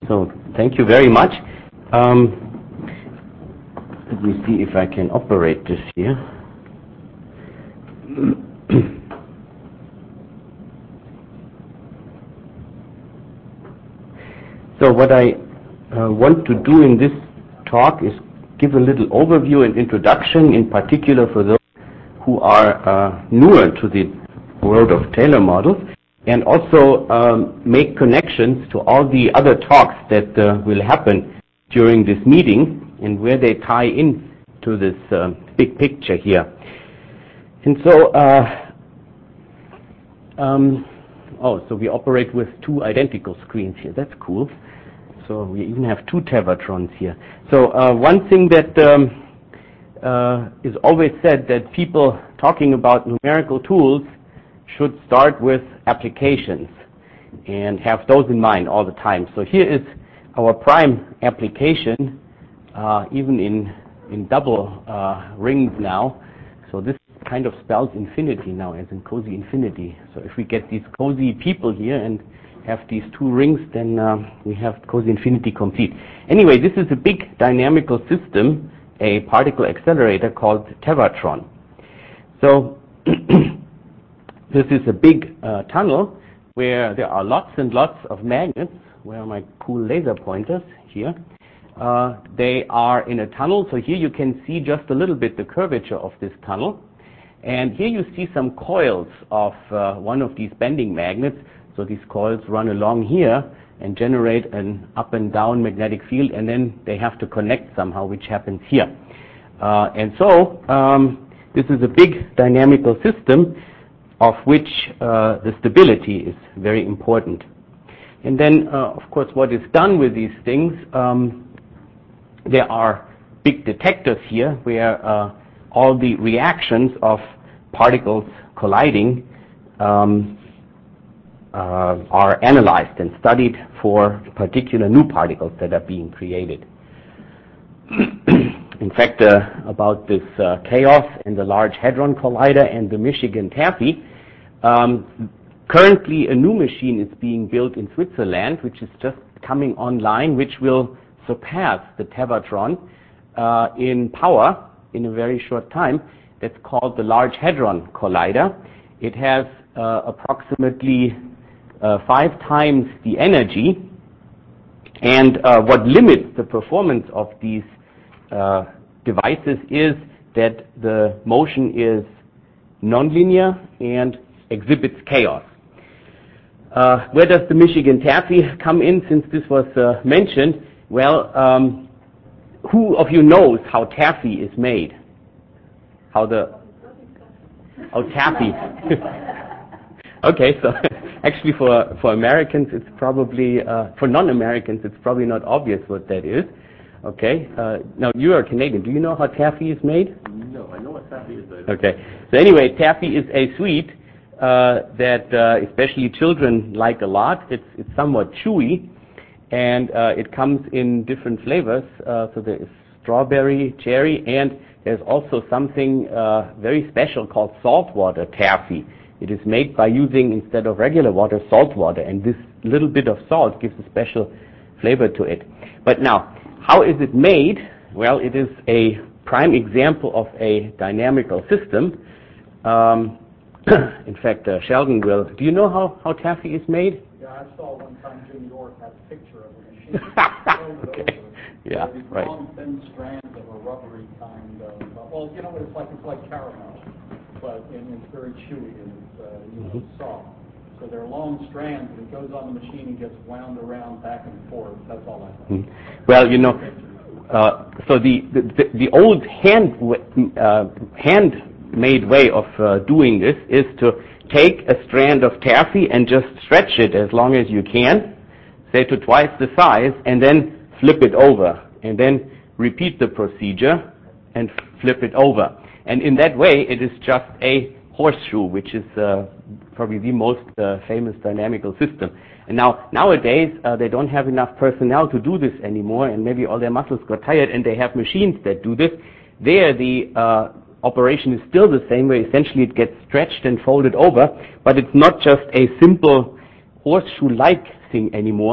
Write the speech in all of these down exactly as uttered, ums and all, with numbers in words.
So thank you very much. Um, let me see if I can operate this here. So what I uh, want to do in this talk is give a little overview and introduction, in particular for those who are uh, newer to the world of Taylor models, and also um, make connections to all the other talks that uh, will happen during this meeting and where they tie in to this uh, big picture here. And so, uh, um, oh, so we operate with two identical screens here. That's cool. So we even have two Tevatrons here. So uh, one thing that um, uh, is always said, that people talking about numerical tools should start with applications and have those in mind all the time. So here is our prime application, uh, even in, in double uh, rings now. So this kind of spells infinity now, as in cozy infinity. So if we get these cozy people here and have these two rings, then uh, we have cozy infinity complete. Anyway, this is a big dynamical system, a particle accelerator called Tevatron. So this is a big uh, tunnel where there are lots and lots of magnets. Where are my cool laser pointers? Here. Uh, they are in a tunnel, so here you can see just a little bit the curvature of this tunnel. And here you see some coils of uh, one of these bending magnets. So these coils run along here and generate an up and down magnetic field, and then they have to connect somehow, which happens here. Uh, and so um, this is a big dynamical system of which uh, the stability is very important. And then, uh, of course, what is done with these things, um, there are big detectors here where uh, all the reactions of particles colliding um, uh, are analyzed and studied for particular new particles that are being created. In fact, uh, about this uh, chaos and the Large Hadron Collider and the Michigan Taffy, um, currently a new machine is being built in Switzerland, which is just coming online, which will surpass the Tevatron uh, in power in a very short time. That's called the Large Hadron Collider. It has uh, approximately uh, five times the energy, and uh, what limits the performance of these uh, devices is that the motion is nonlinear and exhibits chaos. Uh, where does the Michigan Taffy come in, since this was uh, mentioned? Well, um, who of you knows how taffy is made? How the... Oh, taffy. Okay, so actually for, for Americans it's probably, uh, for non-Americans it's probably not obvious what that is. Okay, uh, now you are Canadian. Do you know how taffy is made? No, I know what taffy is. Okay, so anyway, taffy is a sweet uh, that uh, especially children like a lot. It's, it's somewhat chewy, and uh, it comes in different flavors. Uh, so there is strawberry, cherry, and there's also something uh, very special called saltwater taffy. It is made by using, instead of regular water, salt water, and this little bit of salt gives a special flavor to it. But now, how is it made? Well, it is a prime example of a dynamical system. Um, in fact, uh, Sheldon will. Do you know how, how taffy is made? Yeah, I saw one time Jim York had a picture of a machine. Yeah, these right. long, thin strands of a rubbery kind of, uh, well, you know what it's like? It's like caramel, but and it's very chewy and it's uh, you know, Mm-hmm. soft. So they're long strands, and it goes on the machine and gets wound around back and forth. That's all I know. Mm-hmm. Well, you know, uh, so the, the, the old hand, uh, handmade way of uh, doing this is to take a strand of taffy and just stretch it as long as you can, say to twice the size, and then flip it over, and then repeat the procedure and flip it over. And in that way, it is just a horseshoe, which is uh, probably the most uh, famous dynamical system. And now, nowadays, uh, they don't have enough personnel to do this anymore, and maybe all their muscles got tired, and they have machines that do this. There, the uh, operation is still the same way. Essentially, it gets stretched and folded over, but it's not just a simple horseshoe-like thing anymore.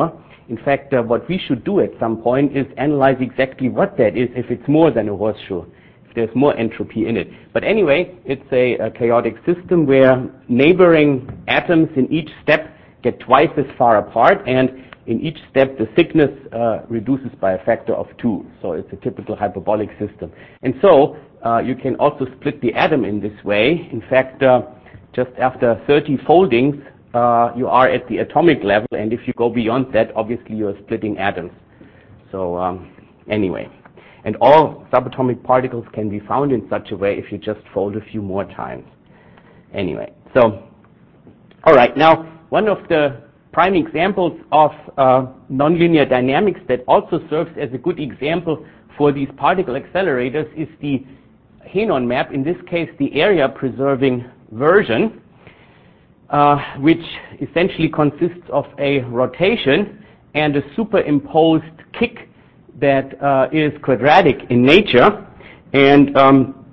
In fact, uh, what we should do at some point is analyze exactly what that is if it's more than a horseshoe, if there's more entropy in it. But anyway, it's a, a chaotic system where neighboring atoms in each step get twice as far apart, and in each step the thickness uh, reduces by a factor of two. So it's a typical hyperbolic system. And so uh, you can also split the atom in this way. In fact, uh, just after thirty foldings, uh, you are at the atomic level, and if you go beyond that, obviously you're splitting atoms. So um, anyway, and all subatomic particles can be found in such a way if you just fold a few more times. Anyway, so, all right, now one of the prime examples of uh, nonlinear dynamics that also serves as a good example for these particle accelerators is the Henon map, in this case the area preserving version, uh, which essentially consists of a rotation and a superimposed kick that uh, is quadratic in nature. And um,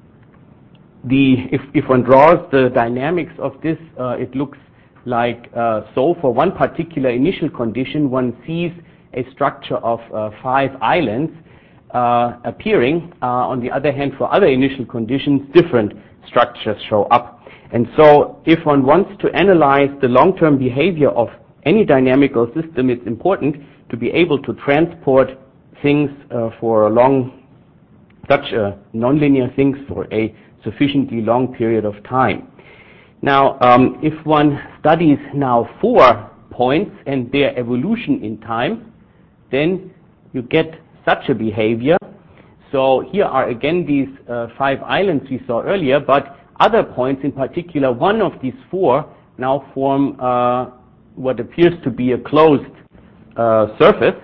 the if, if one draws the dynamics of this, uh, it looks like uh, so. For one particular initial condition, one sees a structure of uh, five islands uh, appearing. Uh, on the other hand, for other initial conditions, different structures show up. And so if one wants to analyze the long-term behavior of any dynamical system, it's important to be able to transport things uh, for a long, such uh, nonlinear things for a sufficiently long period of time. Now, um, if one studies now four points and their evolution in time, then you get such a behavior. So here are again these uh, five islands we saw earlier, but other points, in particular one of these four, now form uh, what appears to be a closed uh, surface.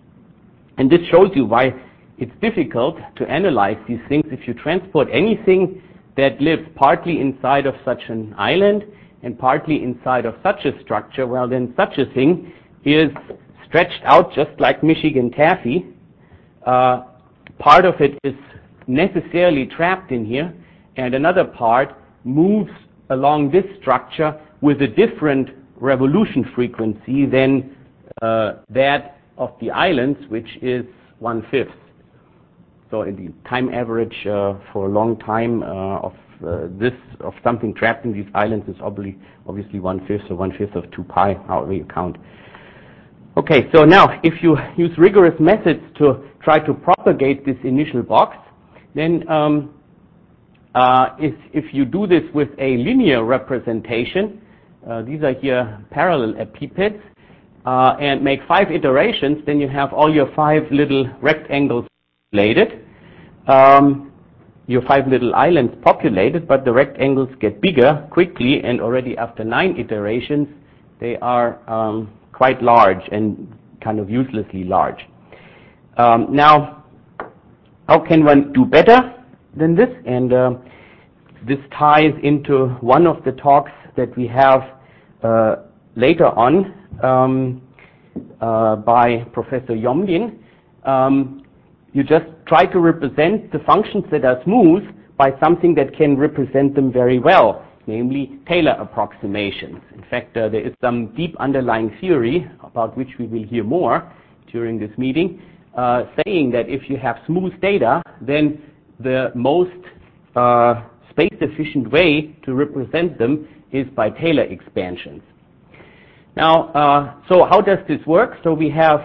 And this shows you why it's difficult to analyze these things. If you transport anything that lives partly inside of such an island and partly inside of such a structure, well then such a thing is stretched out just like Michigan taffy. Uh, part of it is necessarily trapped in here, and another part moves along this structure with a different revolution frequency than uh, that of the islands, which is one-fifth. So in the time average uh, for a long time uh, of uh, this, of something trapped in these islands is obviously, obviously one-fifth, so one-fifth of two pi, however you count. Okay, so now if you use rigorous methods to try to propagate this initial box, then um, uh, if, if you do this with a linear representation, uh, these are here parallel epipeds, uh, and make five iterations, then you have all your five little rectangles populated, um, your five little islands populated, but the rectangles get bigger quickly, and already after nine iterations, they are um, quite large and kind of uselessly large. Um, now, how can one do better than this? And uh, this ties into one of the talks that we have uh, later on um, uh, by Professor Yomlin. Um, you just try to represent the functions that are smooth by something that can represent them very well, namely Taylor approximations. In fact, uh, there is some deep underlying theory about which we will hear more during this meeting, uh, saying that if you have smooth data, then the most uh, space-efficient way to represent them is by Taylor expansions. Now, uh, so how does this work? So we have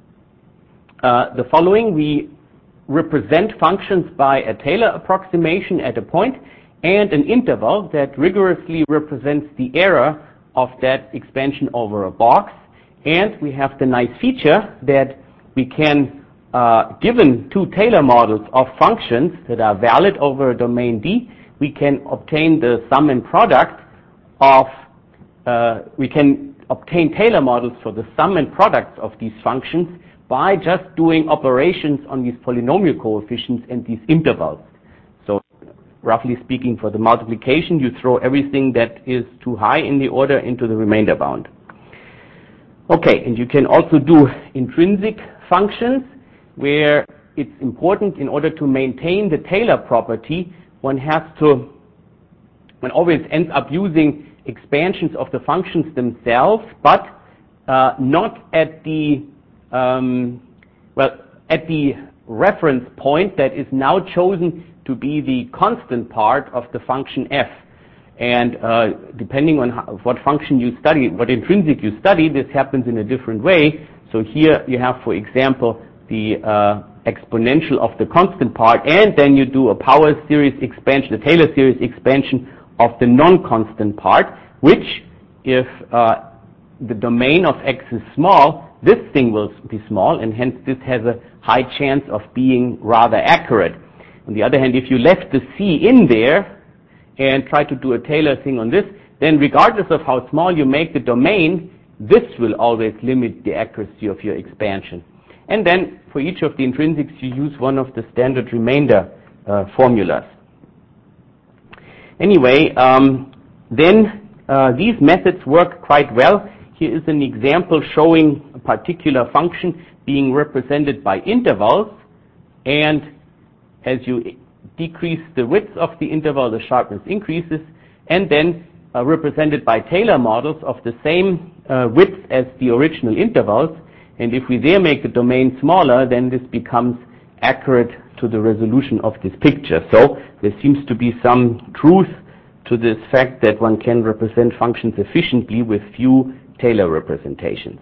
uh, the following. We represent functions by a Taylor approximation at a point and an interval that rigorously represents the error of that expansion over a box. And we have the nice feature that we can, uh, given two Taylor models of functions that are valid over a domain D, we can obtain the sum and product of, uh, we can obtain Taylor models for the sum and products of these functions by just doing operations on these polynomial coefficients and these intervals. So roughly speaking, for the multiplication, you throw everything that is too high in the order into the remainder bound. Okay, and you can also do intrinsic functions where it's important in order to maintain the Taylor property, one has to, one always ends up using expansions of the functions themselves, but uh, not at the, um, well, at the reference point that is now chosen to be the constant part of the function f. And uh, depending on how, what function you study, what intrinsic you study, this happens in a different way. So here you have, for example, the uh, exponential of the constant part, and then you do a power series expansion, a Taylor series expansion of the non-constant part, which, if uh, the domain of x is small, this thing will be small, and hence this has a high chance of being rather accurate. On the other hand, if you left the c in there and try to do a Taylor thing on this, then regardless of how small you make the domain, this will always limit the accuracy of your expansion. And then for each of the intrinsics, you use one of the standard remainder uh, formulas. Anyway, um, then uh, these methods work quite well. Here is an example showing a particular function being represented by intervals, and as you decrease the width of the interval, the sharpness increases, and then uh, represented by Taylor models of the same uh, width as the original intervals. And if we there make the domain smaller, then this becomes accurate to the resolution of this picture. So there seems to be some truth to this fact that one can represent functions efficiently with few Taylor representations.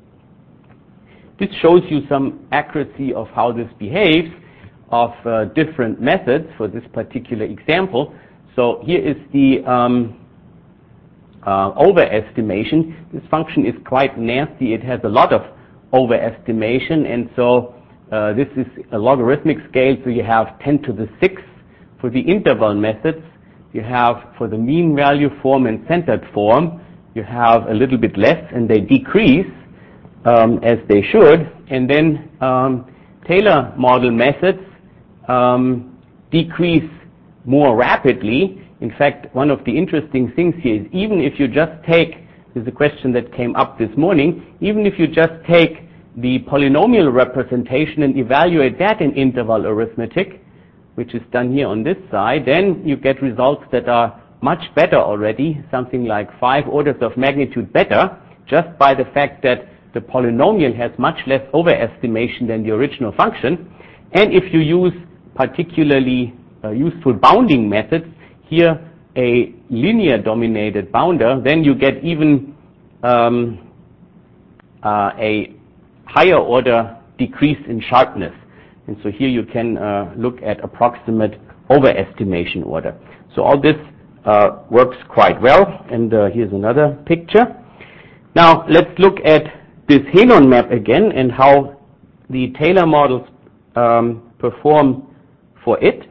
This shows you some accuracy of how this behaves of uh, different methods for this particular example. So here is the um, uh, overestimation. This function is quite nasty. It has a lot of overestimation, and so uh, this is a logarithmic scale, so you have ten to the sixth for the interval methods. You have for the mean value form and centered form, you have a little bit less, and they decrease um, as they should. And then um, Taylor model methods um, decrease more rapidly. In fact, one of the interesting things here is even if you just take, this is a question that came up this morning, even if you just take the polynomial representation and evaluate that in interval arithmetic, which is done here on this side, then you get results that are much better already, something like five orders of magnitude better, just by the fact that the polynomial has much less overestimation than the original function. And if you use particularly uh, useful bounding methods, here a linear dominated bounder, then you get even um, uh, a higher order decrease in sharpness. And so here you can uh, look at approximate overestimation order. So all this uh, works quite well, and uh, here's another picture. Now let's look at this Henon map again and how the Taylor models um, perform for it.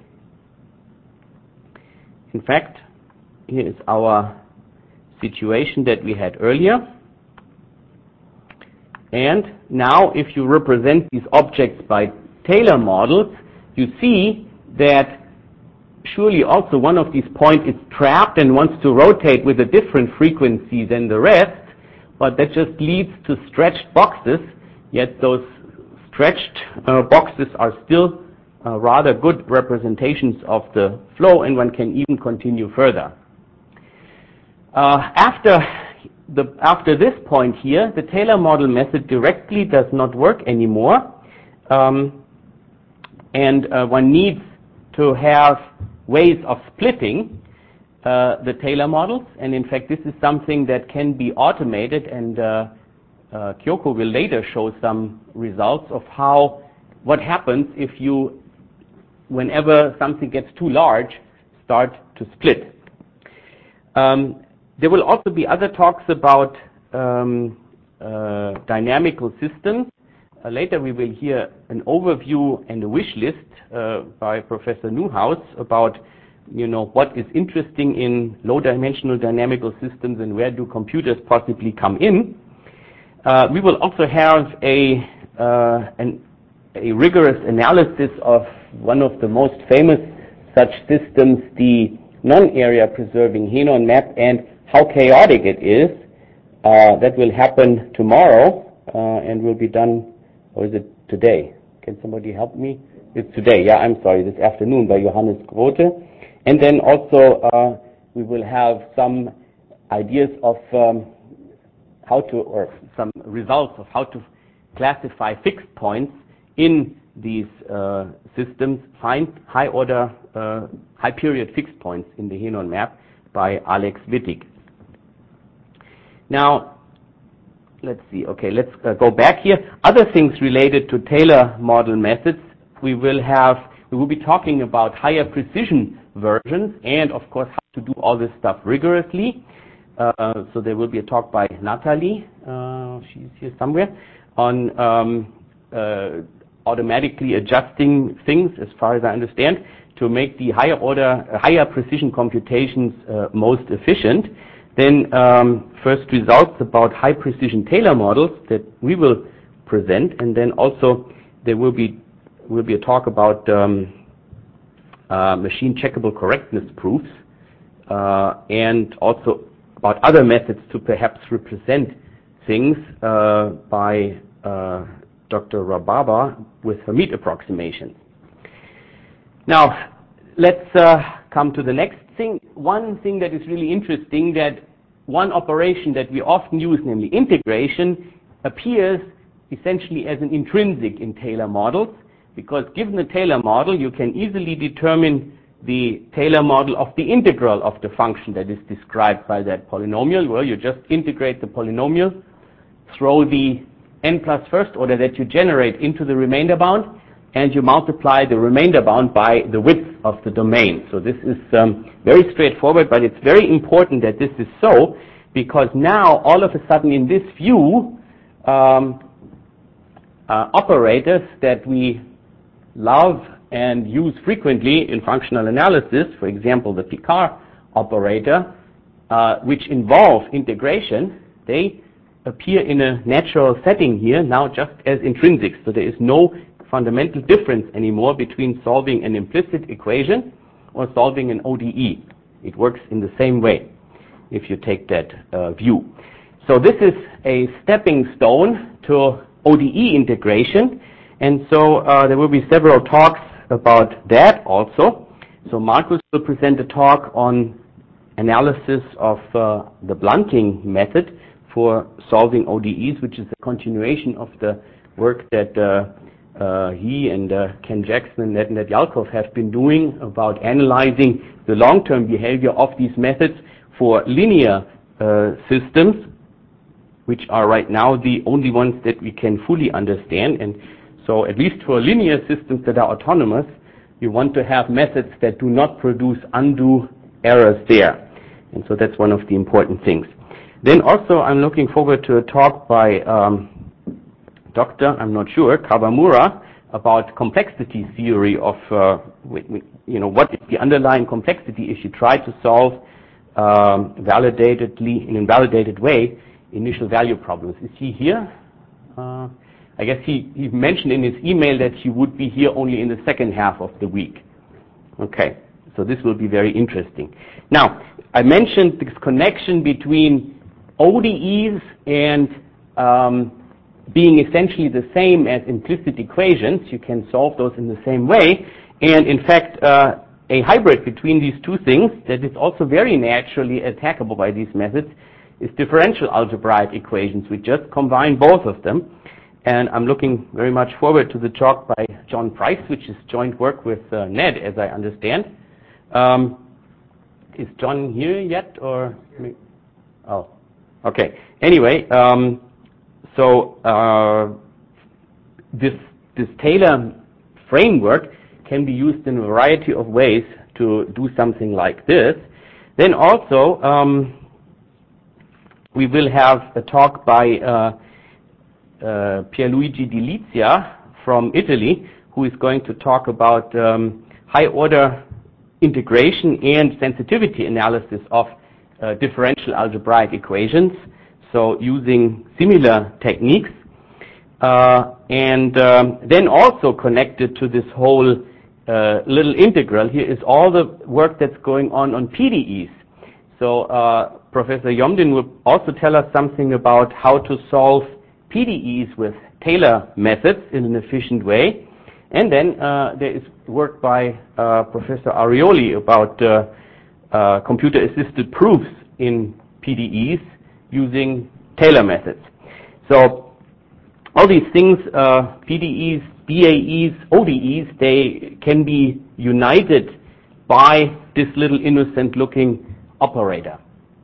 In fact, here is our situation that we had earlier. And now if you represent these objects by Taylor models, you see that surely also one of these points is trapped and wants to rotate with a different frequency than the rest, but that just leads to stretched boxes, yet those stretched uh, boxes are still uh, rather good representations of the flow, and one can even continue further. Uh, after The, after this point here, the Taylor model method directly does not work anymore, um, and uh, one needs to have ways of splitting uh, the Taylor models, and in fact this is something that can be automated, and uh, uh, Kyoko will later show some results of how, what happens if you, whenever something gets too large, start to split. Um, There will also be other talks about um, uh, dynamical systems. Uh, later we will hear an overview and a wish list uh, by Professor Newhouse about, you know, what is interesting in low-dimensional dynamical systems and where do computers possibly come in. Uh, we will also have a, uh, an, a rigorous analysis of one of the most famous such systems, the non-area preserving Henon map, and how chaotic it is. Uh, that will happen tomorrow uh, and will be done, or is it today? Can somebody help me? It's today, yeah, I'm sorry, this afternoon by Johannes Grote. And then also uh, we will have some ideas of um, how to, or some results of how to classify fixed points in these uh, systems, find high order, uh, high period fixed points in the Henon map by Alex Wittig. Now, let's see, okay, let's uh, go back here. Other things related to Taylor model methods, we will have, we will be talking about higher precision versions and, of course, how to do all this stuff rigorously. Uh, so there will be a talk by Natalie, uh, she's here somewhere, on um, uh, automatically adjusting things, as far as I understand, to make the higher order, uh, higher precision computations uh, most efficient. Then um, first results about high precision Taylor models that we will present, and then also there will be will be a talk about um, uh, machine checkable correctness proofs, uh, and also about other methods to perhaps represent things uh, by uh, Doctor Rababa with Hermite approximations. Now, let's uh, come to the next thing. One thing that is really interesting, that one operation that we often use, namely integration, appears essentially as an intrinsic in Taylor models, because given the Taylor model, you can easily determine the Taylor model of the integral of the function that is described by that polynomial, where you just integrate the polynomial, throw the n plus first order that you generate into the remainder bound, and you multiply the remainder bound by the width of the domain. So this is um, very straightforward, but it's very important that this is so, because now all of a sudden in this view, um, uh, operators that we love and use frequently in functional analysis, for example the Picard operator, uh, which involve integration, they appear in a natural setting here now just as intrinsics. So there is no fundamental difference anymore between solving an implicit equation or solving an O D E. It works in the same way if you take that uh, view. So this is a stepping stone to O D E integration, and so uh, there will be several talks about that also. So Markus will present a talk on analysis of uh, the blunting method for solving O D Es, which is a continuation of the work that uh, uh, he and uh, Ken Jackson and Ned Yalkov have been doing about analyzing the long-term behavior of these methods for linear uh, systems, which are right now the only ones that we can fully understand. And so at least for linear systems that are autonomous, you want to have methods that do not produce undue errors there. And so that's one of the important things. Then also I'm looking forward to a talk by um, Doctor, I'm not sure, Kawamura, about complexity theory of, uh, you know, what is the underlying complexity if you try to solve um, validatedly, in a validated way, initial value problems. Is he here? Uh, I guess he, he mentioned in his email that he would be here only in the second half of the week. Okay, so this will be very interesting. Now, I mentioned this connection between O D Es and um, being essentially the same as implicit equations. You can solve those in the same way. And in fact, uh, a hybrid between these two things that is also very naturally attackable by these methods is differential algebraic equations. We just combine both of them. And I'm looking very much forward to the talk by John Price, which is joint work with uh, Ned, as I understand. Um, is John here yet, or? Oh, okay. Anyway, um, so uh, this this Taylor framework can be used in a variety of ways to do something like this. Then also, um, we will have a talk by uh, Uh, Pierluigi Di Lizia from Italy, who is going to talk about um, high-order integration and sensitivity analysis of uh, differential algebraic equations, so using similar techniques. Uh, and um, then also connected to this whole uh, little integral here is all the work that's going on on P D Es. So uh, Professor Yomdin will also tell us something about how to solve P D Es with Taylor methods in an efficient way. And then uh, there is work by uh, Professor Arioli about uh, uh, computer-assisted proofs in P D Es using Taylor methods. So all these things, uh, P D Es, B A Es, O D Es, they can be united by this little innocent-looking operator.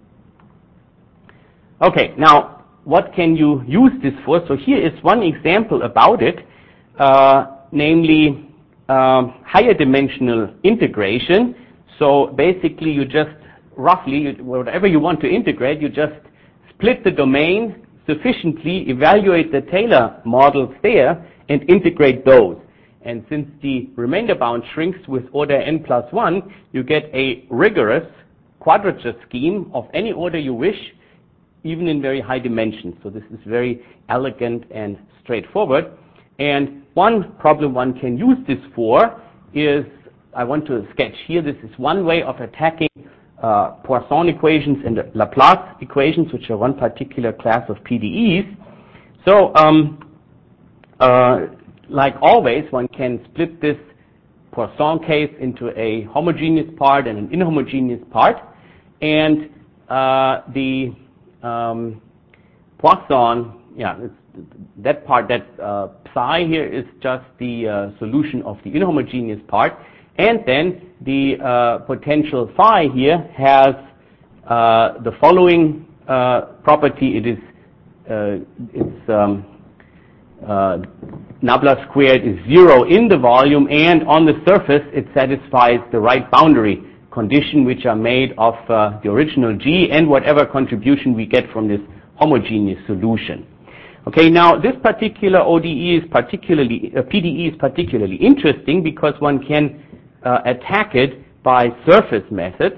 Okay, now what can you use this for? So here is one example about it, uh, namely um, higher dimensional integration. So basically you just roughly, whatever you want to integrate, you just split the domain sufficiently, evaluate the Taylor models there, and integrate those. And since the remainder bound shrinks with order n plus one, you get a rigorous quadrature scheme of any order you wish, even in very high dimensions. So this is very elegant and straightforward. And one problem one can use this for is, I want to sketch here, this is one way of attacking uh, Poisson equations and Laplace equations, which are one particular class of P D Es. So, um, uh, like always, one can split this Poisson case into a homogeneous part and an inhomogeneous part. And uh, the um, Poisson, yeah, it's, that part, that uh, psi here is just the uh, solution of the inhomogeneous part. And then the uh, potential phi here has uh, the following uh, property. It is uh, it's um, uh, nabla squared is zero in the volume, and on the surface it satisfies the right boundary condition, which are made of uh, the original G and whatever contribution we get from this homogeneous solution. Okay, now this particular O D E is particularly, uh, P D E is particularly interesting because one can uh, attack it by surface methods.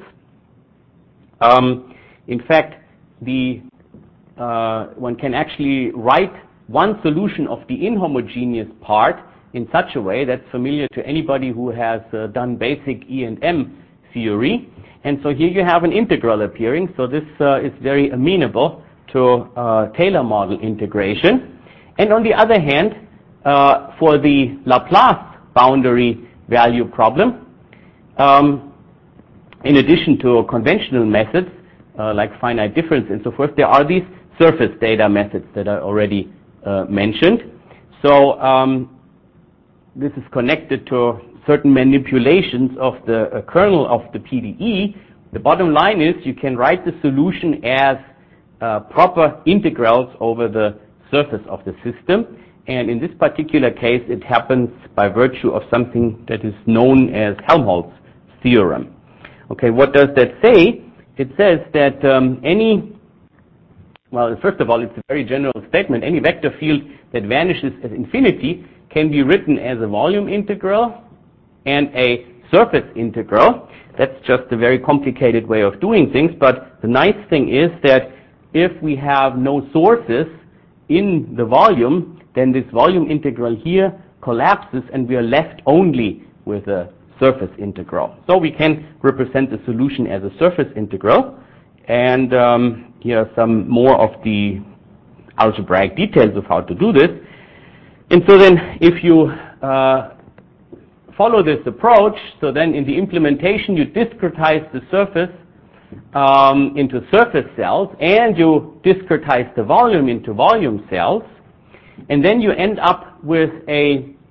Um, in fact, the uh, one can actually write one solution of the inhomogeneous part in such a way that's familiar to anybody who has uh, done basic E and M theory. And so here you have an integral appearing. So this uh, is very amenable to uh, Taylor model integration. And on the other hand, uh, for the Laplace boundary value problem, um, in addition to conventional methods uh, like finite difference and so forth, there are these surface data methods that I already uh, mentioned. So um, this is connected to certain manipulations of the uh, kernel of the P D E. The bottom line is you can write the solution as Uh, proper integrals over the surface of the system, and in this particular case it happens by virtue of something that is known as Helmholtz theorem. Okay, what does that say? It says that um, any, well, first of all, it's a very general statement. Any vector field that vanishes at infinity can be written as a volume integral and a surface integral. That's just a very complicated way of doing things, but the nice thing is that if we have no sources in the volume, then this volume integral here collapses and we are left only with a surface integral. So we can represent the solution as a surface integral. And um, here are some more of the algebraic details of how to do this. And so then if you uh, follow this approach, so then in the implementation you discretize the surface Um, into surface cells, and you discretize the volume into volume cells, and then you end up with a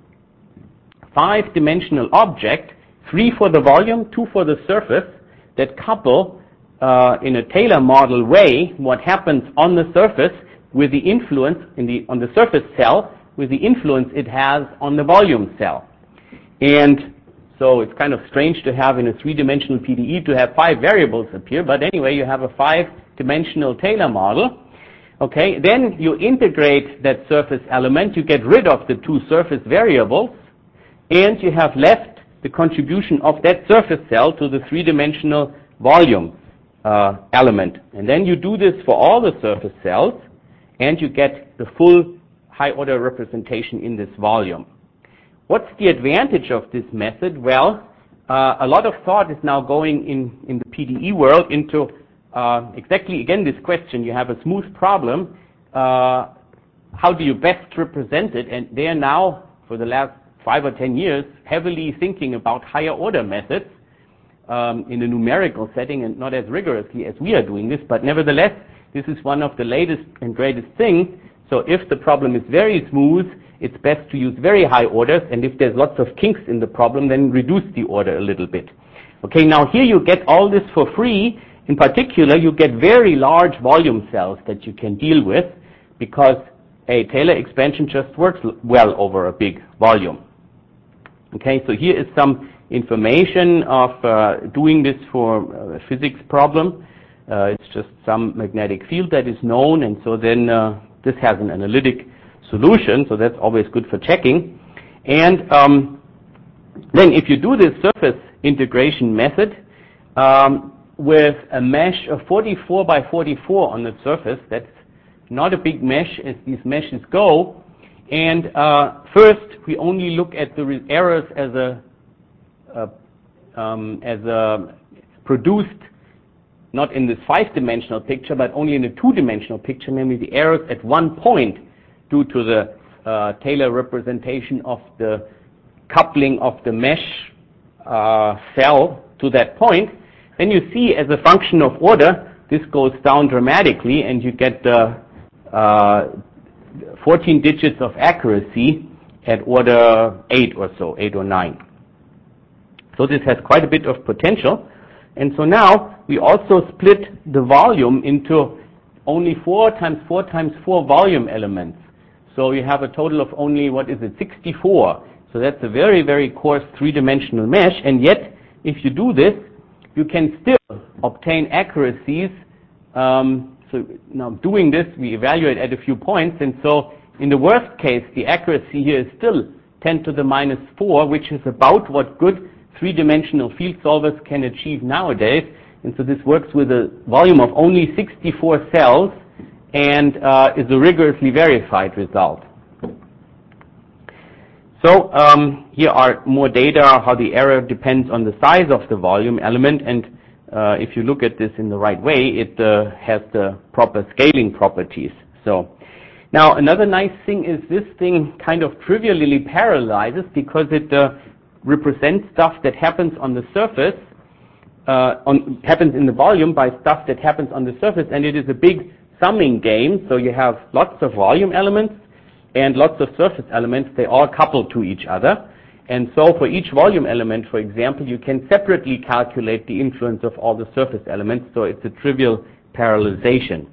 five-dimensional object, three for the volume, two for the surface, that couple uh, in a Taylor model way what happens on the surface with the influence in the on the surface cell with the influence it has on the volume cell. And so it's kind of strange to have in a three-dimensional P D E to have five variables appear, but anyway, you have a five-dimensional Taylor model. Okay, then you integrate that surface element, you get rid of the two surface variables, and you have left the contribution of that surface cell to the three-dimensional volume uh, element. And then you do this for all the surface cells, and you get the full high-order representation in this volume. What's the advantage of this method? Well, uh, a lot of thought is now going in, in the P D E world into uh, exactly, again, this question. You have a smooth problem. Uh, how do you best represent it? And they are now, for the last five or ten years, heavily thinking about higher order methods um, in a numerical setting, and not as rigorously as we are doing this, but nevertheless, This is one of the latest and greatest things. So if the problem is very smooth, it's best to use very high orders, and if there's lots of kinks in the problem, then reduce the order a little bit. Okay, now here you get all this for free. In particular, you get very large volume cells that you can deal with, because a Taylor expansion just works well over a big volume. Okay, so here is some information of uh, doing this for a physics problem. Uh, it's just some magnetic field that is known, and so then uh, this has an analytic solution, so that's always good for checking. And um, then if you do this surface integration method um, with a mesh of forty-four by forty-four on the surface, that's not a big mesh as these meshes go, and uh, first we only look at the re- errors as a uh, um, as a produced not in this five-dimensional picture, but only in a two-dimensional picture, namely the errors at one point due to the uh, Taylor representation of the coupling of the mesh uh, cell to that point. Then you see, as a function of order, this goes down dramatically, and you get uh, uh, fourteen digits of accuracy at order eight or so, eight or nine. So this has quite a bit of potential. And so now we also split the volume into only four times four times four volume elements. So you have a total of only, what is it, sixty-four. So that's a very, very coarse three-dimensional mesh. And yet, if you do this, you can still obtain accuracies. Um, so now doing this, we evaluate at a few points. And so in the worst case, the accuracy here is still ten to the minus four, which is about what good three-dimensional field solvers can achieve nowadays. And so this works with a volume of only sixty-four cells and uh, is a rigorously verified result. So um, here are more data how the error depends on the size of the volume element, and uh, if you look at this in the right way, it uh, has the proper scaling properties. So now another nice thing is this thing kind of trivially parallelizes because it uh, represents stuff that happens on the surface, uh, on, happens in the volume by stuff that happens on the surface, and it is a big summing game. So you have lots of volume elements and lots of surface elements. They all couple to each other. And so for each volume element, for example, you can separately calculate the influence of all the surface elements. So it's a trivial parallelization.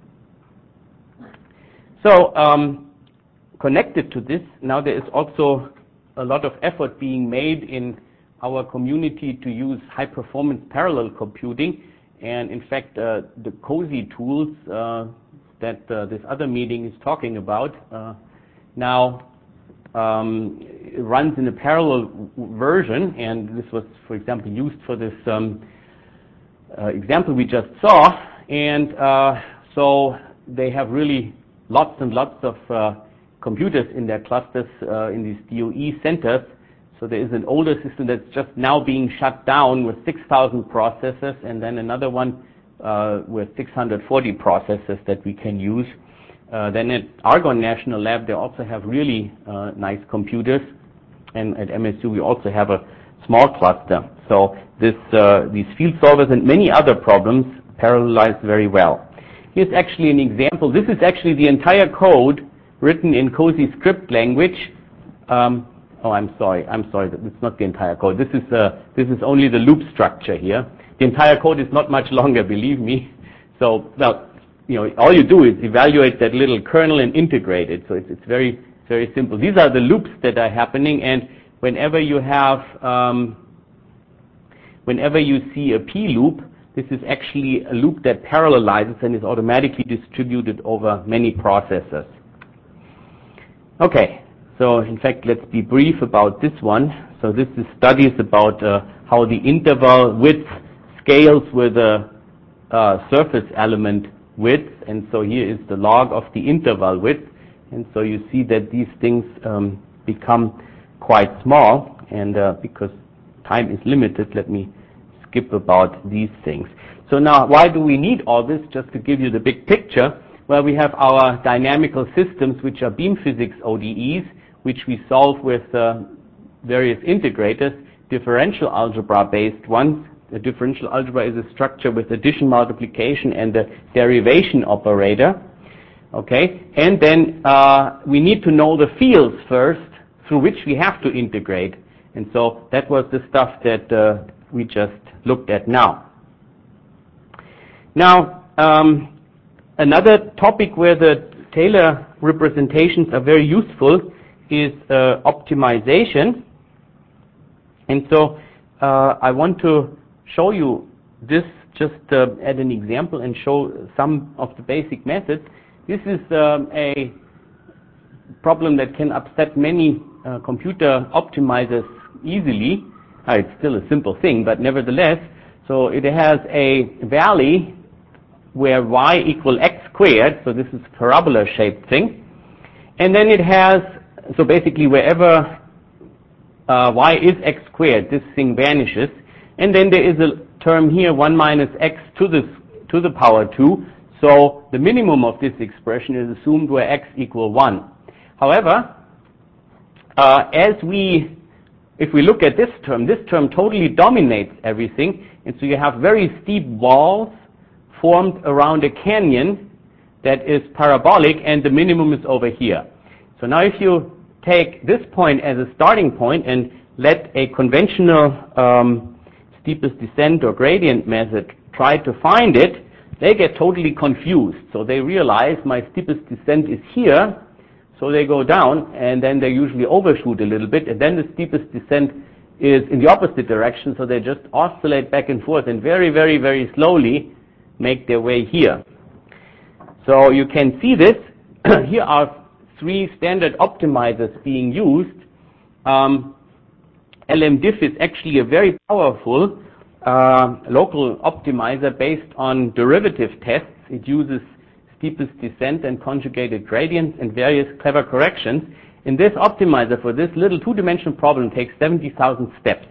So um, connected to this, now there is also a lot of effort being made in our community to use high-performance parallel computing. And in fact, uh, the COSY tools uh, that uh, this other meeting is talking about uh, now um, it runs in a parallel w- version. And this was, for example, used for this um, uh, example we just saw. And uh, so they have really lots and lots of uh, computers in their clusters uh, in these D O E centers. So there is an older system that's just now being shut down with six thousand processors, and then another one uh, with six hundred forty processors that we can use. Uh, then at Argonne National Lab, they also have really uh, nice computers, and at M S U we also have a small cluster. So this, uh, these field solvers and many other problems parallelize very well. Here's actually an example. This is actually the entire code written in COSY script language. Um, oh, I'm sorry. I'm sorry. It's not the entire code. This is uh, this is only the loop structure here. The entire code is not much longer, believe me. So, well, you know, all you do is evaluate that little kernel and integrate it. So it's it's very very simple. These are the loops that are happening, and whenever you have um, whenever you see a P loop, this is actually a loop that parallelizes and is automatically distributed over many processors. Okay, so in fact, let's be brief about this one. So this is studies about uh, how the interval width scales with a uh, surface element width, and so here is the log of the interval width, and so you see that these things um, become quite small, and uh, because time is limited, let me skip about these things. So now, why do we need all this? Just to give you the big picture. Well, we have our dynamical systems, which are beam physics O D Es, which we solve with uh, various integrators, differential algebra-based ones, a differential algebra is a structure with addition, multiplication, and the derivation operator. Okay, and then uh, we need to know the fields first through which we have to integrate. And so that was the stuff that uh, we just looked at now. Now, um, another topic where the Taylor representations are very useful is uh, optimization. And so uh, I want to show you this just uh, as an example and show some of the basic methods. This is um, a problem that can upset many uh, computer optimizers easily. Uh, it's still a simple thing, but nevertheless, so it has a valley where y equal x squared, so this is a parabola-shaped thing, and then it has, so basically wherever uh, y is x squared, this thing vanishes, and then there is a term here, one minus x to the, to the power two, so the minimum of this expression is assumed where x equal one. However, uh, as we, if we look at this term, this term totally dominates everything, and so you have very steep walls formed around a canyon that is parabolic, and the minimum is over here. So now if you take this point as a starting point and let a conventional um, steepest descent or gradient method try to find it, they get totally confused. So they realize my steepest descent is here, so they go down, and then they usually overshoot a little bit, and then the steepest descent is in the opposite direction, so they just oscillate back and forth and very, very, very slowly make their way here. So you can see this. Here are three standard optimizers being used. Um, LMDiff is actually a very powerful uh, local optimizer based on derivative tests. It uses steepest descent and conjugated gradients and various clever corrections. And this optimizer for this little two-dimensional problem takes seventy thousand steps.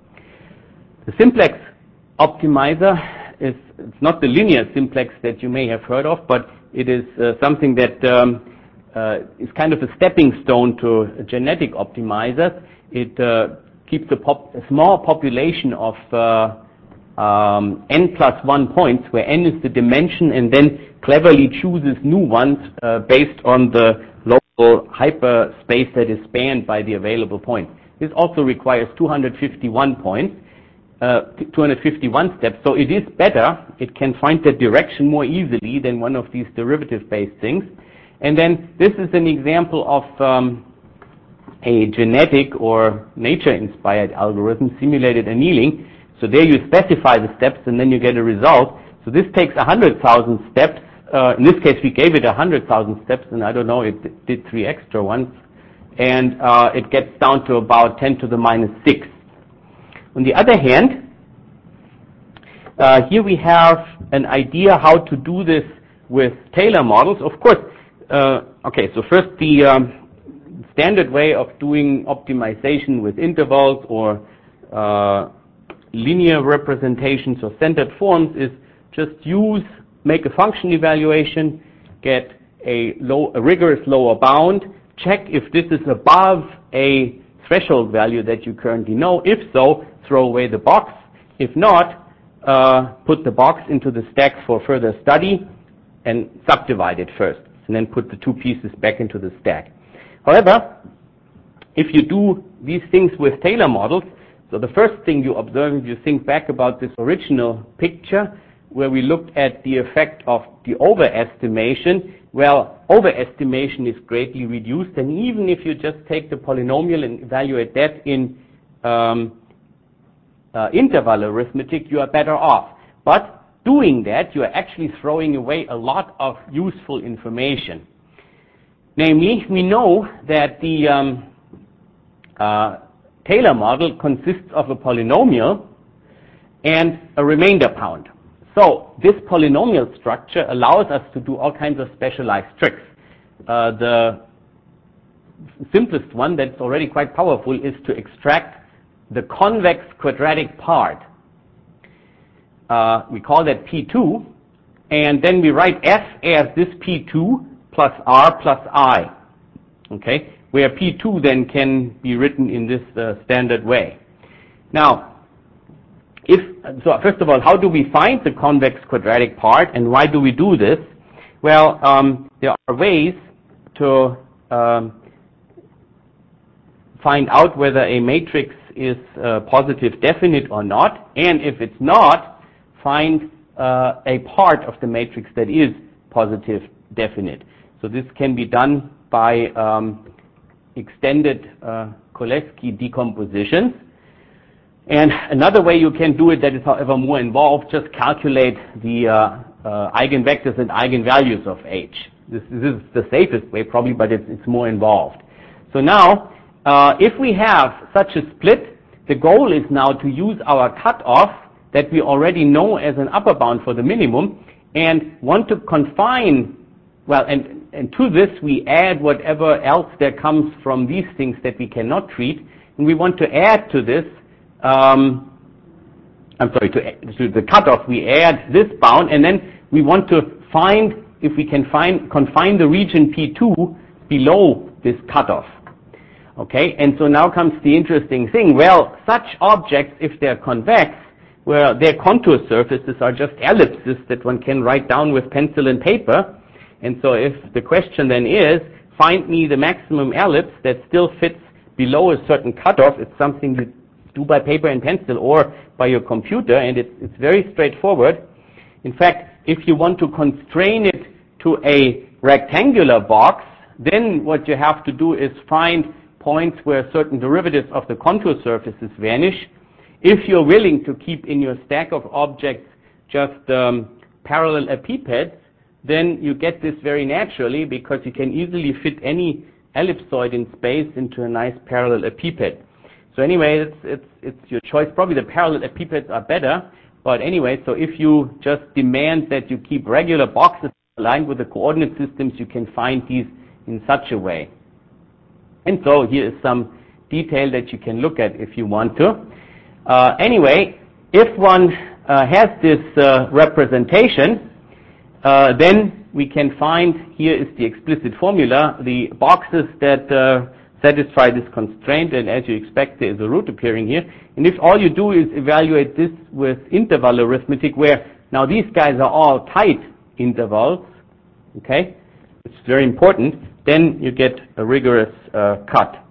The simplex optimizer is, it's not the linear simplex that you may have heard of, but it is uh, something that um, uh, is kind of a stepping stone to genetic optimizers. It uh, keeps a, pop, a small population of uh, um, n plus one points, where n is the dimension, and then cleverly chooses new ones uh, based on the local hyperspace that is spanned by the available points. This also requires two hundred fifty-one points. Uh, two hundred fifty-one steps, so it is better. It can find the direction more easily than one of these derivative-based things. And then this is an example of um, a genetic or nature-inspired algorithm, simulated annealing. So there you specify the steps, and then you get a result. So this takes one hundred thousand steps. Uh, in this case, we gave it one hundred thousand steps, and I don't know, it did three extra ones. And uh, it gets down to about ten to the minus six. On the other hand, uh, here we have an idea how to do this with Taylor models. Of course, uh, okay, so first the um, standard way of doing optimization with intervals or uh, linear representations or centered forms is just use, make a function evaluation, get a, low, a rigorous lower bound, check if this is above a threshold value that you currently know. If so, throw away the box. If not, uh, put the box into the stack for further study and subdivide it first, and then put the two pieces back into the stack. However, if you do these things with Taylor models, so the first thing you observe, if you think back about this original picture where we looked at the effect of the overestimation, well, overestimation is greatly reduced, and even if you just take the polynomial and evaluate that in um, uh, interval arithmetic, you are better off. But doing that, you are actually throwing away a lot of useful information. Namely, we know that the um, uh, Taylor model consists of a polynomial and a remainder bound. So this polynomial structure allows us to do all kinds of specialized tricks. Uh, the simplest one that's already quite powerful is to extract the convex quadratic part. Uh, we call that P two, and then we write F as this P two plus R plus I, okay, where P two then can be written in this uh, standard way. Now, if, so first of all, how do we find the convex quadratic part, and why do we do this? Well, um, there are ways to um, find out whether a matrix is uh, positive definite or not, and if it's not, find uh, a part of the matrix that is positive definite. So this can be done by um, extended uh, Cholesky decompositions. And another way you can do it that is however more involved, just calculate the uh, uh, eigenvectors and eigenvalues of H. This, this is the safest way probably, but it's, it's more involved. So now, uh, if we have such a split, the goal is now to use our cutoff that we already know as an upper bound for the minimum and want to confine, well, and, and to this we add whatever else there comes from these things that we cannot treat, and we want to add to this Um, I'm sorry, to, to the cutoff, we add this bound, and then we want to find, if we can find, confine the region P two below this cutoff. Okay, and so now comes the interesting thing. Well, such objects, if they're convex, well, their contour surfaces are just ellipses that one can write down with pencil and paper. And so if the question then is, find me the maximum ellipse that still fits below a certain cutoff, it's something you do by paper and pencil or by your computer, and it's, it's very straightforward. In fact, if you want to constrain it to a rectangular box, then what you have to do is find points where certain derivatives of the contour surfaces vanish. If you're willing to keep in your stack of objects just um, parallel epipeds, then you get this very naturally because you can easily fit any ellipsoid in space into a nice parallel epiped. So anyway, it's, it's, it's your choice. Probably the parallel epipeds are better. But anyway, so if you just demand that you keep regular boxes aligned with the coordinate systems, you can find these in such a way. And so here is some detail that you can look at if you want to. Uh, anyway, if one uh, has this uh, representation, uh, then we can find, here is the explicit formula, the boxes that uh, satisfy this constraint, and as you expect, there is a root appearing here. And if all you do is evaluate this with interval arithmetic, where now these guys are all tight intervals, okay, it's very important, then you get a rigorous uh, cut.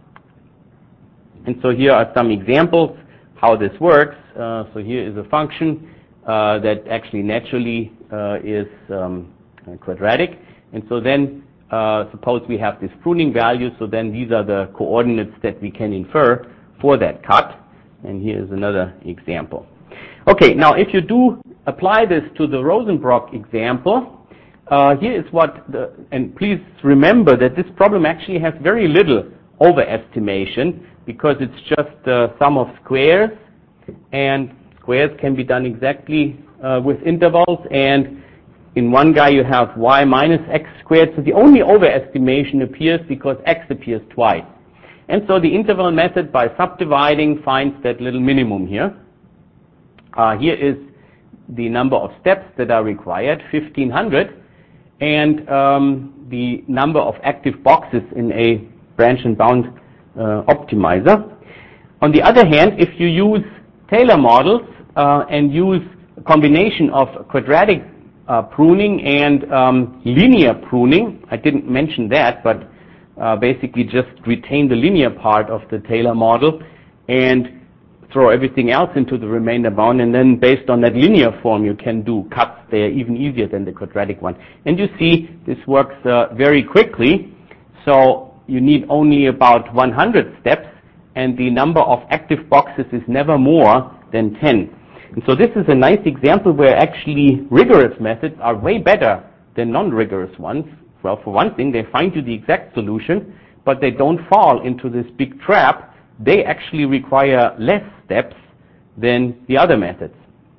And so here are some examples how this works. Uh, so here is a function uh, that actually naturally uh, is um, quadratic, and so then Uh, suppose we have this pruning value, so then these are the coordinates that we can infer for that cut. And here is another example. Okay, now if you do apply this to the Rosenbrock example, uh, here is what, the, and please remember that this problem actually has very little overestimation because it's just the sum of squares, and squares can be done exactly uh, with intervals, and in one guy you have y minus x squared, so the only overestimation appears because x appears twice. And so the interval method, by subdividing, finds that little minimum here. Uh, here is the number of steps that are required, fifteen hundred, and um, the number of active boxes in a branch and bound uh, optimizer. On the other hand, if you use Taylor models uh, and use a combination of quadratic Uh, pruning and um, linear pruning, I didn't mention that, but uh, basically just retain the linear part of the Taylor model and throw everything else into the remainder bound, and then based on that linear form you can do cuts there even easier than the quadratic one. And you see this works uh, very quickly, so you need only about one hundred steps, and the number of active boxes is never more than ten. And so this is a nice example where actually rigorous methods are way better than non-rigorous ones. Well, for one thing, they find you the exact solution, but they don't fall into this big trap. They actually require less steps than the other methods.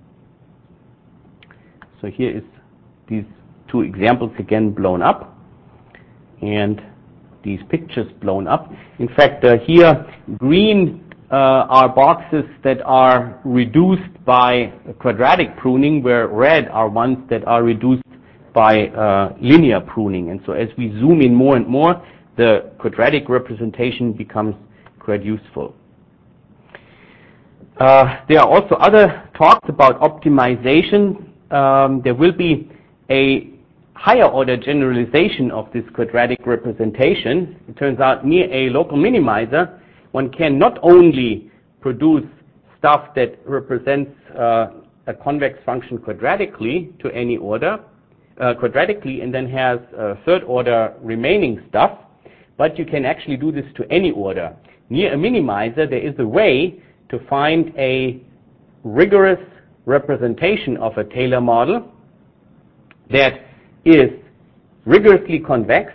So here is these two examples again blown up, and these pictures blown up. In fact, uh, here green Uh, are boxes that are reduced by quadratic pruning, where red are ones that are reduced by uh, linear pruning. And so as we zoom in more and more, the quadratic representation becomes quite useful. Uh, there are also other talks about optimization. Um, there will be a higher order generalization of this quadratic representation. It turns out near a local minimizer, one can not only produce stuff that represents uh, a convex function quadratically to any order, uh, quadratically, and then has uh, third order remaining stuff, but you can actually do this to any order. Near a minimizer, there is a way to find a rigorous representation of a Taylor model that is rigorously convex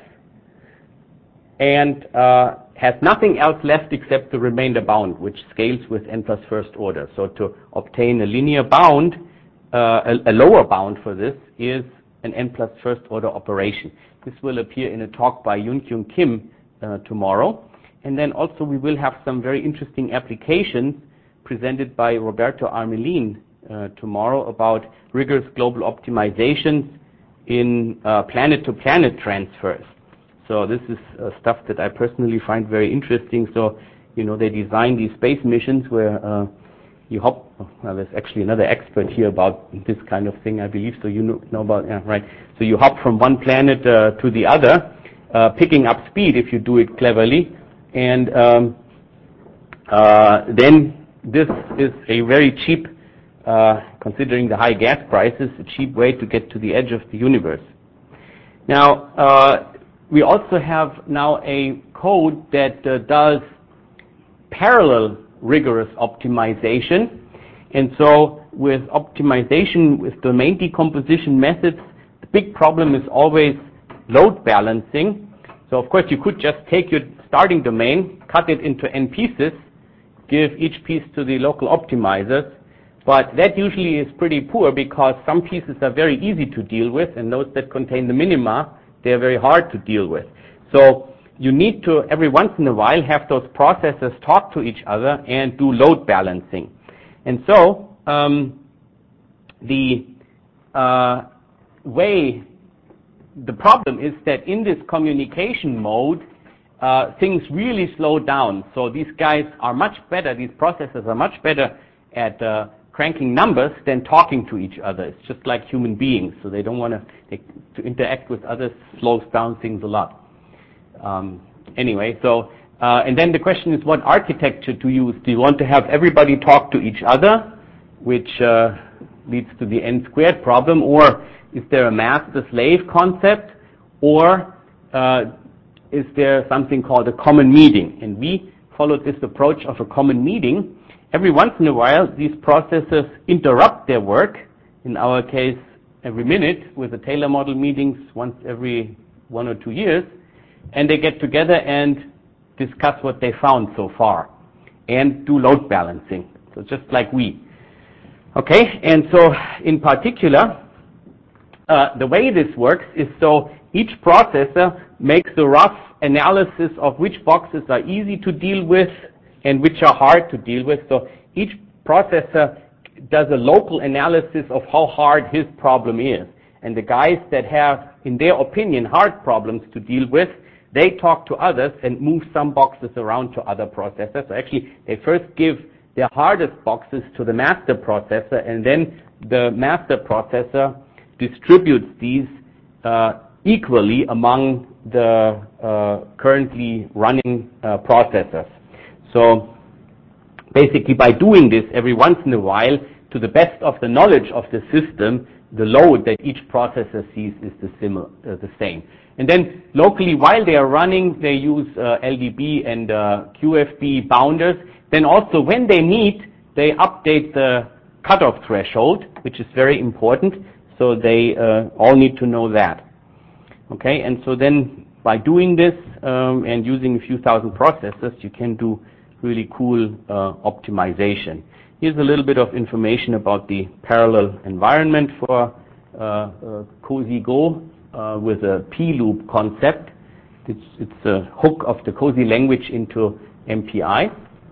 and uh, has nothing else left except the remainder bound, which scales with n plus first order. So to obtain a linear bound, uh, a, a lower bound for this is an n plus first order operation. This will appear in a talk by Yoon-Kyung Kim uh, tomorrow. And then also we will have some very interesting applications presented by Roberto Armelin uh, tomorrow about rigorous global optimizations in uh, planet-to-planet transfers. So this is uh, stuff that I personally find very interesting. So, you know, they design these space missions where uh, you hop, well, there's actually another expert here about this kind of thing, I believe, so you know, know about, yeah, right. So you hop from one planet uh, to the other, uh, picking up speed if you do it cleverly, and um, uh, then this is a very cheap, uh, considering the high gas prices, a cheap way to get to the edge of the universe. Now, uh, we also have now a code that uh, does parallel rigorous optimization. And so with optimization, with domain decomposition methods, the big problem is always load balancing. So of course you could just take your starting domain, cut it into n pieces, give each piece to the local optimizers, but that usually is pretty poor because some pieces are very easy to deal with, and those that contain the minima, they are very hard to deal with. So you need to, every once in a while, have those processes talk to each other and do load balancing. And so um, the uh, way, the problem is that in this communication mode, uh, things really slow down. So these guys are much better, these processes are much better at uh, cranking numbers than talking to each other. It's just like human beings, so they don't want to to interact with others slows down things a lot. Um, anyway, so uh, and then the question is, what architecture to use? Do you want to have everybody talk to each other, which uh, leads to the n squared problem, or is there a master-slave concept, or uh, is there something called a common meeting? And we followed this approach of a common meeting. Every once in a while, these processes interrupt their work, in our case, every minute, with the Taylor model meetings once every one or two years, and they get together and discuss what they found so far, and do load balancing, so just like we. Okay, and so in particular, uh, the way this works is so each processor makes a rough analysis of which boxes are easy to deal with and which are hard to deal with. So each processor does a local analysis of how hard his problem is. And the guys that have, in their opinion, hard problems to deal with, they talk to others and move some boxes around to other processors. So actually, they first give their hardest boxes to the master processor, and then the master processor distributes these uh, equally among the uh, currently running uh, processors. So basically by doing this every once in a while, to the best of the knowledge of the system, the load that each processor sees is the, similar, uh, the same. And then locally, while they are running, they use uh, L D B and uh, Q F B bounders. Then also when they meet, they update the cutoff threshold, which is very important. So they uh, all need to know that. Okay, and so then by doing this um, and using a few thousand processors, you can do really cool uh, optimization. Here's a little bit of information about the parallel environment for uh, uh, COSY Go uh, with a P-loop concept. It's, it's a hook of the COSY language into M P I.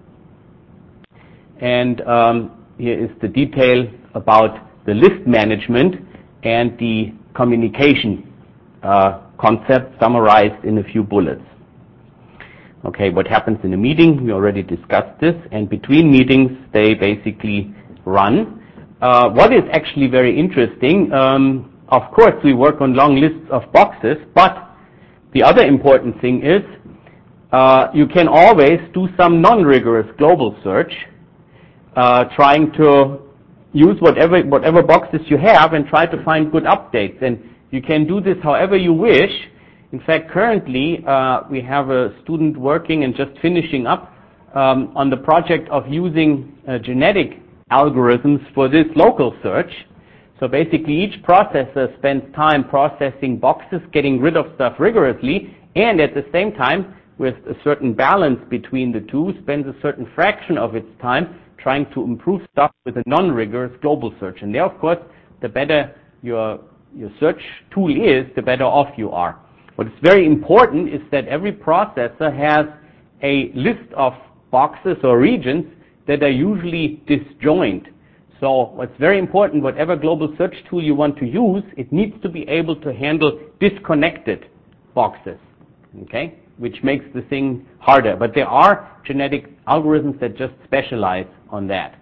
And um, here is the detail about the list management and the communication uh, concept summarized in a few bullets. Okay, what happens in a meeting? We already discussed this. And between meetings, they basically run. Uh, what is actually very interesting, um, of course, we work on long lists of boxes, but the other important thing is uh, you can always do some non-rigorous global search, uh, trying to use whatever whatever boxes you have and try to find good updates. And you can do this however you wish. In fact, currently uh, we have a student working and just finishing up um, on the project of using uh, genetic algorithms for this local search. So basically each processor spends time processing boxes, getting rid of stuff rigorously, and at the same time, with a certain balance between the two, spends a certain fraction of its time trying to improve stuff with a non-rigorous global search. And there, of course, the better your, your search tool is, the better off you are. What is very important is that every processor has a list of boxes or regions that are usually disjoint. So what's very important, whatever global search tool you want to use, it needs to be able to handle disconnected boxes, okay, which makes the thing harder. But there are genetic algorithms that just specialize on that.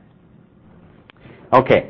Okay.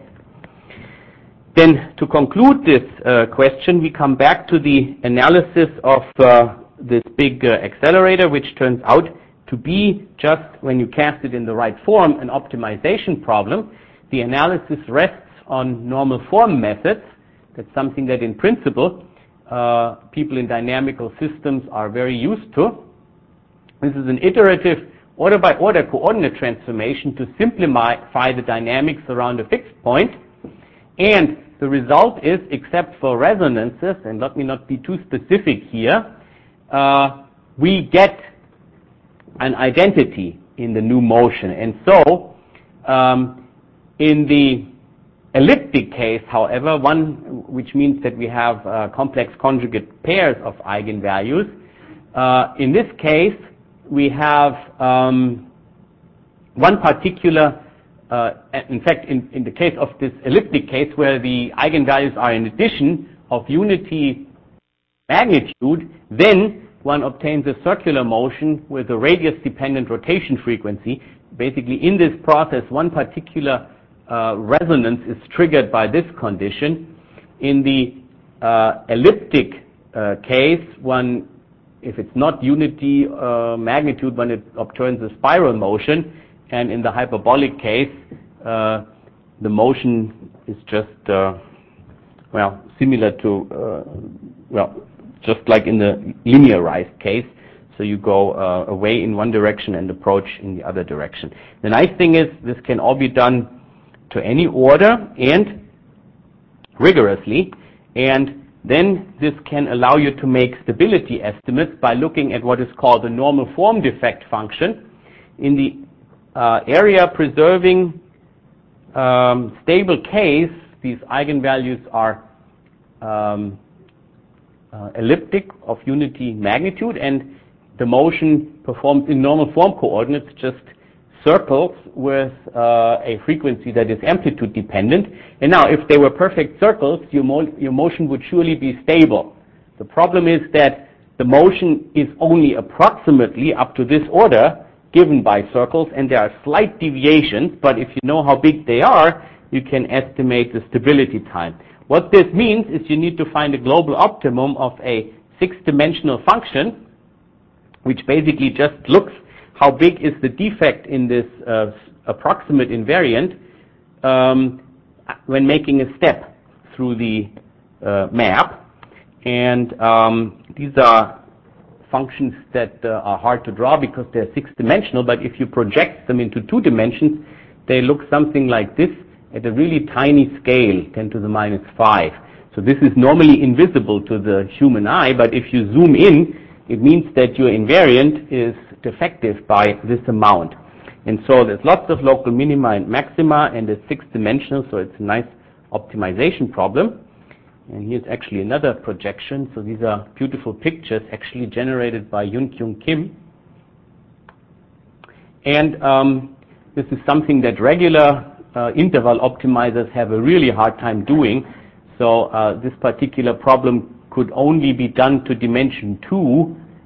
Then to conclude this uh, question, we come back to the analysis of uh, this big uh, accelerator, which turns out to be, just when you cast it in the right form, an optimization problem. The analysis rests on normal form methods. That's something that in principle uh, people in dynamical systems are very used to. This is an iterative order by order coordinate transformation to simplify the dynamics around a fixed point. And the result is, except for resonances, and let me not be too specific here, uh, we get an identity in the new motion. And so, um, in the elliptic case, however, one which means that we have uh, complex conjugate pairs of eigenvalues, uh, in this case, we have um, one particular Uh, in fact, in, in the case of this elliptic case, where the eigenvalues are in addition of unity magnitude, then one obtains a circular motion with a radius-dependent rotation frequency. Basically, in this process, one particular uh, resonance is triggered by this condition. In the uh, elliptic uh, case, one, if it's not unity uh, magnitude, one it obtains a spiral motion. And in the hyperbolic case, uh, the motion is just, uh, well, similar to, uh, well, just like in the linearized case. So you go uh, away in one direction and approach in the other direction. The nice thing is this can all be done to any order and rigorously. And then this can allow you to make stability estimates by looking at what is called the normal form defect function. In the Uh, area preserving um, stable case, these eigenvalues are um, uh, elliptic of unity magnitude, and the motion performed in normal form coordinates, just circles with uh, a frequency that is amplitude dependent. And now, if they were perfect circles, your, mo your motion would surely be stable. The problem is that the motion is only approximately up to this order given by circles, and there are slight deviations, but if you know how big they are, you can estimate the stability time. What this means is you need to find a global optimum of a six-dimensional function, which basically just looks how big is the defect in this uh, approximate invariant um, when making a step through the uh, map. And um, these are functions that uh, are hard to draw because they're six-dimensional, but if you project them into two dimensions, they look something like this at a really tiny scale, ten to the minus five. So this is normally invisible to the human eye, but if you zoom in, it means that your invariant is defective by this amount. And so there's lots of local minima and maxima, and it's six-dimensional, so it's a nice optimization problem. And here's actually another projection. So these are beautiful pictures actually generated by Yoon-Kyung Kim. And um, this is something that regular uh, interval optimizers have a really hard time doing. So uh, this particular problem could only be done to dimension two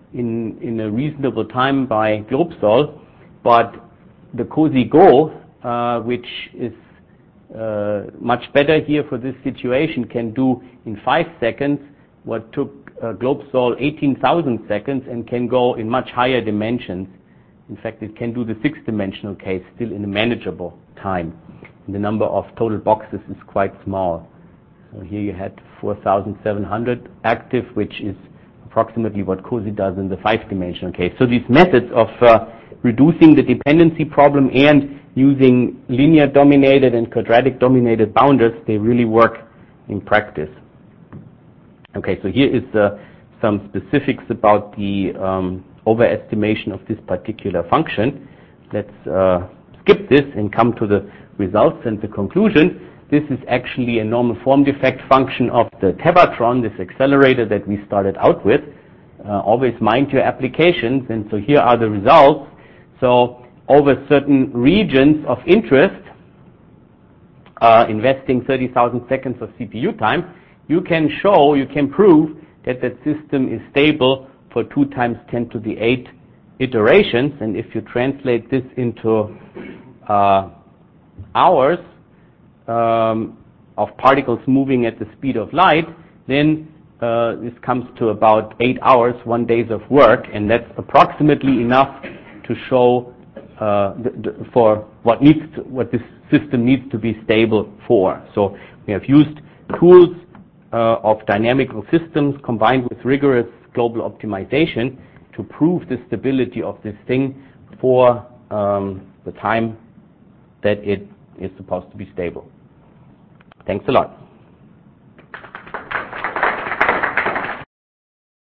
in, in a reasonable time by GlobeSol, but the COSY Go, uh, which is uh, much better here for this situation, can do in five seconds what took uh, GlobeSol eighteen thousand seconds and can go in much higher dimensions. In fact, it can do the six-dimensional case still in a manageable time. And the number of total boxes is quite small. So here you had four thousand seven hundred active, which is approximately what COSY does in the five-dimensional case. So these methods of uh, reducing the dependency problem and using linear-dominated and quadratic-dominated bounders, they really work in practice. Okay, so here is uh, some specifics about the um, overestimation of this particular function. Let's uh, skip this and come to the results and the conclusion. This is actually a normal form defect function of the Tevatron, this accelerator that we started out with. Uh, always mind your applications, and so here are the results. So over certain regions of interest, uh, investing thirty thousand seconds of C P U time, you can show, you can prove that that system is stable for two times ten to the eight iterations. And if you translate this into uh, hours um, of particles moving at the speed of light, then uh, this comes to about eight hours, one days of work, and that's approximately enough to show uh, the, the, for what needs to, what this system needs to be stable for. So we have used tools Uh, of dynamical systems combined with rigorous global optimization to prove the stability of this thing for um, the time that it is supposed to be stable. Thanks a lot.